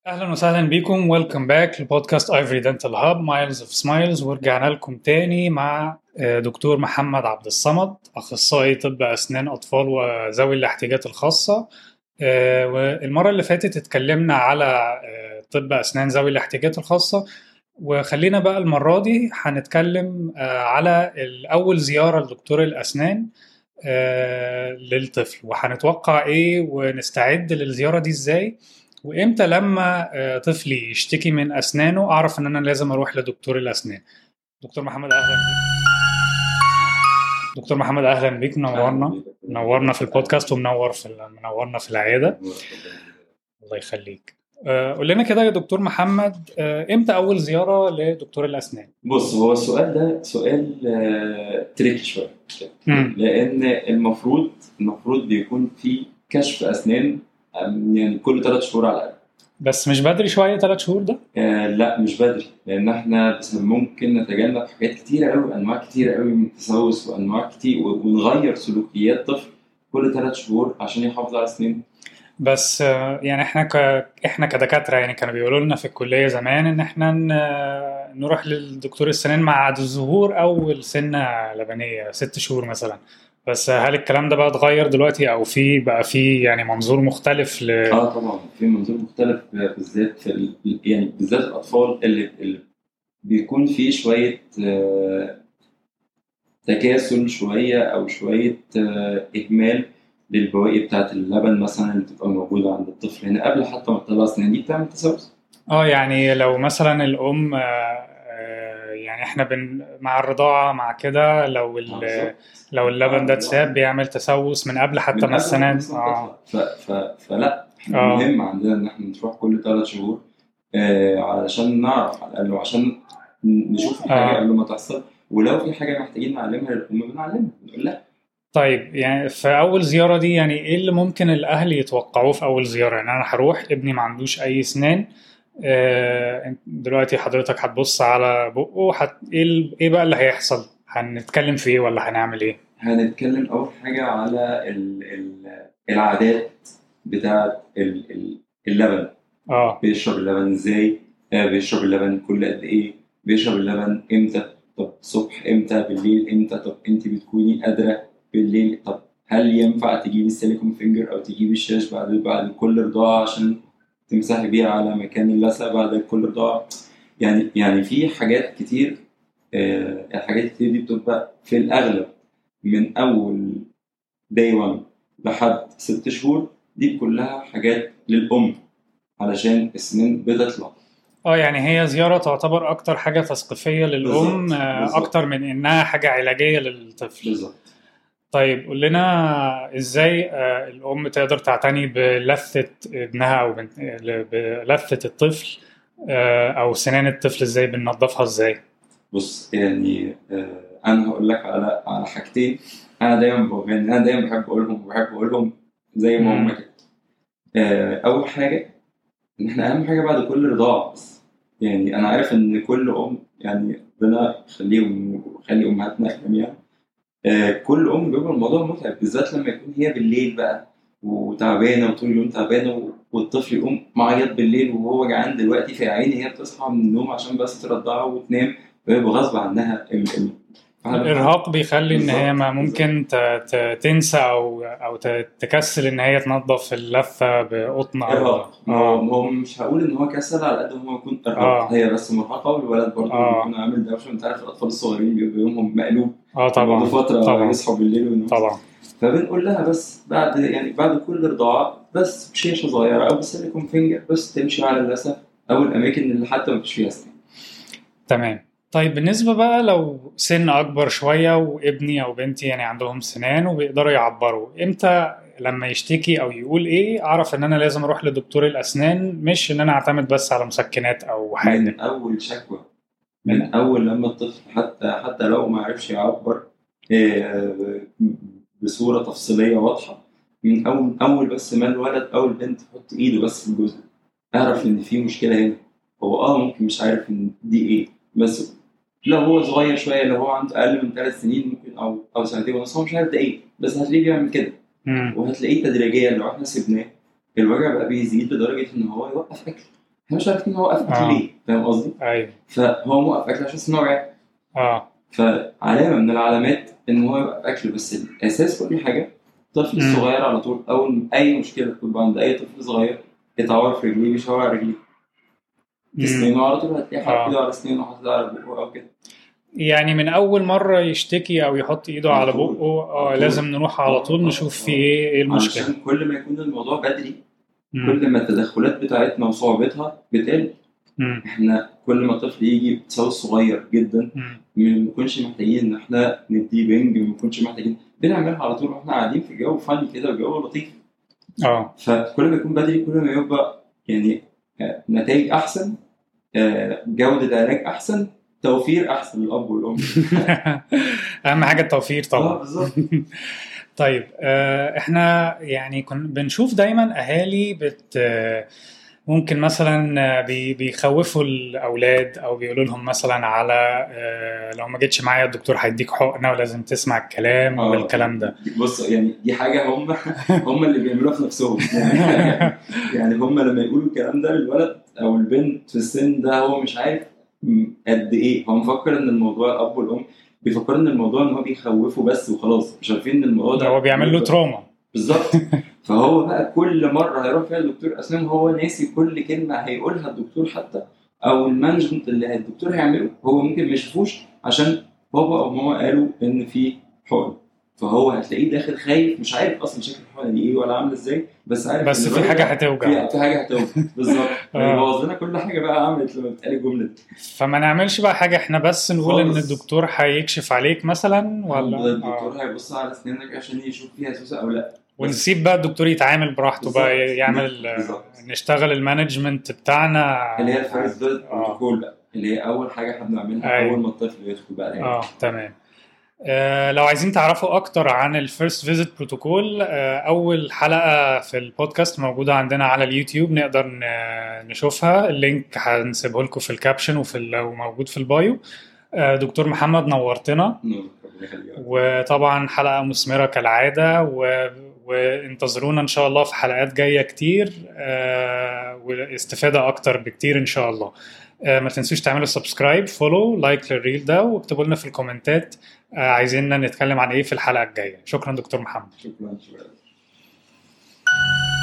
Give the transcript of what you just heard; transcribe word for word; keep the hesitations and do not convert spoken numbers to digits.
اهلا وسهلا بيكم. ويلكم باك لبودكاست ايفري دنتال هاب مايلز اوف سمايلز. ورجعنا لكم تاني مع آه، دكتور محمد عبد الصمد، اخصائي طب اسنان اطفال وذوي الاحتياجات الخاصه. آه، والمره اللي فاتت اتكلمنا على آه، طب اسنان ذوي الاحتياجات الخاصه، وخلينا بقى المره دي هنتكلم آه، على اول زياره لدكتور الاسنان آه، للطفل، وهنتوقع ايه ونستعد للزيارة دي ازاي، وامتى لما آه، طفلي يشتكي من اسنانه اعرف ان انا لازم اروح لدكتور الاسنان. دكتور محمد اهلا بيك. دكتور محمد اهلا بيك، منورنا منورنا في البودكاست ومنور في منورنا في العيادة. الله يخليك. آه، قول لنا كده يا دكتور محمد، آه، امتى اول زيارة لدكتور الاسنان؟ بص، هو السؤال ده سؤال آه، تريكي شويه. مم. لان المفروض المفروض بيكون في كشف اسنان آم، يعني كل ثلاث شهور على الاقل. بس مش بدري شوية ثلاث شهور ده؟ آه لا، مش بدري، لان احنا بس ممكن نتجنب حاجات كتيره قوي، انواع كتيره قوي من التسوس، وانواع كتير، ونغير سلوكيات طفل كل ثلاث شهور عشان يحافظ على اسنانه. بس آه، يعني احنا ك... احنا كدكاترة يعني كانوا بيقولوا لنا في الكلية زمان ان احنا ن... نروح للدكتور السنان مع الظهور او السنة لبنية ست شهور مثلا. بس هل الكلام ده بقى اتغير دلوقتي او في بقى في يعني منظور مختلف ل... اه طبعا في منظور مختلف، آه، بالذات في ال- يعني بالذات الاطفال اللي, اللي بيكون فيه شويه آه، تكاسل شوية أو شوية آه، إهمال للبواقي بتاعة اللبن مثلا اللي بتبقى موجودة عند الطفل هنا قبل حتى ما تطلع أسنان، دي بتعمل تسوس. اه يعني لو مثلا الام آه، آه، يعني احنا بن... مع الرضاعة مع كده لو آه، ال... بالظبط. لو اللبن ده آه، اتساب بيعمل تسوس من قبل حتى من ما قبل حتى ما السنان السنان اه تطلع ف... ف... فلا احنا اه مهم عندنا إن احنا نروح كل ثلاث شهور، آه علشان نعرف على الأقل، وعشان نشوف الحاجة اه قبل ما تحصل. ولو في حاجة محتاجين نعلمها للأم بنعلمها، بنقول لها. طيب يعني في أول زيارة دي يعني إيه اللي ممكن الأهل يتوقعوه في أول زيارة؟ يعني أنا هروح ابني ما عندوش أي أسنان. آه دلوقتي حضرتك هتبص على بقه هت... إيه, ال... إيه بقى اللي هيحصل؟ هنتكلم في إيه ولا هنعمل إيه؟ هنتكلم أول حاجة على ال... ال... العادات بتاعة ال... ال- اللبن. آه بيشرب اللبن ازاي؟ آه بيشرب اللبن كل قد ايه؟ بيشرب اللبن امتى؟ طب الصبح امتى؟ بالليل امتى؟ طب انت بتكوني قادرة بالليل؟ طب هل ينفع تجيبي السيليكون فينجر او تجيبي الشاش بعد بعد كل رضاعة عشان تمسحي بيها على مكان اللثة بعد كل رضاعة؟ يعني يعني في حاجات كتير. آه الحاجات كتير دي بتبقى في الاغلب من اول داي واحد لحد ست شهور، دي كلها حاجات للأم علشان السنين بتطلع. آه يعني هي زيارة تعتبر أكتر حاجة تثقيفية للأم، بالظبط آه بالظبط أكتر من إنها حاجة علاجية للطفل. بالظبط. طيب قول لنا ازاي آه، الام تقدر تعتني بلثة ابنها او بنت- بلثة الطفل، آه، او سنان الطفل ازاي بننظفها ازاي؟ بص يعني آه انا هقول لك على على حاجتين. انا دايما بقول انا دايما بحب اقولهم وبحب اقولهم زي ما هم مم. كده. آه اول حاجه ان احنا اهم حاجه بعد كل رضاعه، بس يعني انا عارف ان كل ام، يعني ربنا يخليهم ويخلي امهاتنا جميعا، آه، كل ام بيبقى الموضوع متعب، بالذات لما يكون هي بالليل بقى وتعبانه وطول اليوم تعبانه، و- والطفل يقوم معيط بالليل وهو جعان دلوقتي، في عيني هي بتصحى من النوم عشان بس ترضعه وتنام، فيبقى غصب عنها ال... ال... فاحنا بنحاول. الارهاق بيخلي ان هي بالظبط ما بالظبط. ممكن ت- ت- تنسى او او ت- تكسل ان هي تنظف اللثة بقطن او ارهاق، ما هو اه ما هو مش هقول ان هو كسل على قد ما هو يكون ارهاق، اه هي بس مرهقه، والولد برضه اه بيكون عامل دوشه. انت عارف الاطفال الصغيرين بيبقى يومهم مقلوب، اه وبعد طبعا فتره طبعا يصحوا بالليل ويناموا. طبعا. فبنقول لها بس بعد يعني بعد كل رضاعة بس بشيشة صغيرة أو بسيليكون فينجر بس تمشي على اللثة أو الأماكن اللي حتى ما فيش فيها سنان. تمام. طيب بالنسبة بقى لو سن أكبر شوية وابني أو بنتي يعني عندهم سنان وبيقدروا يعبروا، إمتى لما يشتكي أو يقول إيه أعرف إن أنا لازم أروح لدكتور الأسنان، مش إن أنا أعتمد بس على مسكنات أو حاجة؟ من أول شكوى، من من أول لما الطفل حتى حتى لو ما عرفش يعبر آه، بصورة تفصيلية واضحة، من أول أول بس ما الولد أو البنت يحط إيده بس في الجزء، أعرف إن في مشكلة هنا. هو أه ممكن مش عارف إن دي إيه، بس لو هو صغير شوية، لو هو عنده أقل من ثلاث سنين ممكن أو أو سنتين ونص، هو مش عارف ده إيه، بس هتلاقيه بيعمل كده. مم. وهتلاقيه تدريجيا لو إحنا سيبناه الوجع بقى بيزيد لدرجة إن هو يوقف أكل. احنا مش عارفين هو وقف اكل آه. ليه، فاهم قصدي؟ ايوه فهو موقف اكل عشان إن هو جعان، اه فعلامه من العلامات ان هو يوقف اكل. بس الاساس كل حاجه الطفل مم. الصغير على طول اول اي مشكله تبقى عند اي طفل صغير يتعور في رجليه بيشاور على رجليه، في مم. سنينه على طول هتلاقيه حاطط آه. ايده على سنينه وحاطط ايده على بقه او كده. يعني من اول مرة يشتكي او يحط ايده على على طول. بقه اه على طول. لازم نروح على آه، طول آه، نشوف آه. في ايه ايه المشكلة. علشان كل ما يكون الموضوع بدري مم. كل ما التدخلات بتاعتنا وصعوبتها بتقل. مم. احنا كل ما الطفل يجي بتساوي صغير جدا مم. ما نكونش محتاجين ان احنا نديه بنج، ما نكونش محتاجين بنعملها على طول واحنا قاعدين في جو فاني كده وجو لطيف. اه فكل ما يكون بدري كل ما يبقى يعني آه، نتائج احسن، آه، جودة علاج احسن، توفير احسن للاب والام. اهم حاجة التوفير اه طبعا. بالظبط. طيب آه، احنا يعني كن بنشوف دايما اهالي بت آه، ممكن مثلا آه، بي- بيخوفوا الاولاد او بيقولوا لهم مثلا على آه، لو ما جيتش معايا الدكتور هيديك حقنه ولازم تسمع الكلام اه والكلام ده. بص يعني دي حاجه هم هم اللي بيعملوها في نفسهم يعني, يعني هم لما يقولوا الكلام ده للولد او البنت في السن ده هو مش عارف م- قد ايه هو مفكر ان الموضوع الاب والام بيفكروا ان الموضوع ان هو بيخوفه بس وخلاص، مش عارفين ان الموضوع ده هو بيعمل له تروما. بالظبط. فهو بقى كل مره هيروح فيها الدكتور اسنان هو ناسي كل كلمه هيقولها الدكتور، حتى او المانجمنت اللي الدكتور هيعمله هو ممكن ما يشوفوش عشان بابا او ماما قالوا ان في حقن. فهو هتلاقيه داخل خايف مش عارف اصلا شكل الحقنه دي ايه ولا عامله ازاي، بس عارف بس إن في الراجل حاجه ده هتوجع. في في حاجه هتوجع بالظبط. آه. بوظ لنا كل حاجه بقى عملت لما بتقال الجمله دي. فما نعملش بقى حاجه، احنا بس نقول ان خالص. الدكتور هيكشف عليك مثلا ولا آه. الدكتور هيبص على اسنانك عشان يشوف فيها سوسه او لا، ونسيب بقى الدكتور يتعامل براحته بقى بالظبط. يعمل بالظبط. نشتغل المانجمنت بتاعنا اللي هي الفيرست فيزيت آه. بروتوكول بقى اللي هي اول حاجه احنا بنعملها أيوة. اول ما الطفل يدخل بقى العياده. اه تمام. آه لو عايزين تعرفوا اكتر عن الفيرست فيزيت بروتوكول، آه اول حلقه في البودكاست موجوده عندنا على اليوتيوب، نقدر ن- نشوفها، اللينك هنسيبه لكم في الكابشن وفي ال- وموجود في البايو. آه دكتور محمد نورتنا، نور، ربنا يخليك. وطبعا حلقه مثمره كالعاده، و وانتظرونا ان شاء الله في حلقات جايه كتير آه واستفاده اكتر بكتير ان شاء الله. آه ما تنسوش تعملوا سبسكرايب فولو لايك للريل ده، واكتبوا لنا في الكومنتات آه عايزيننا نتكلم عن ايه في الحلقه الجايه. شكرا دكتور محمد. شكرا شكرا.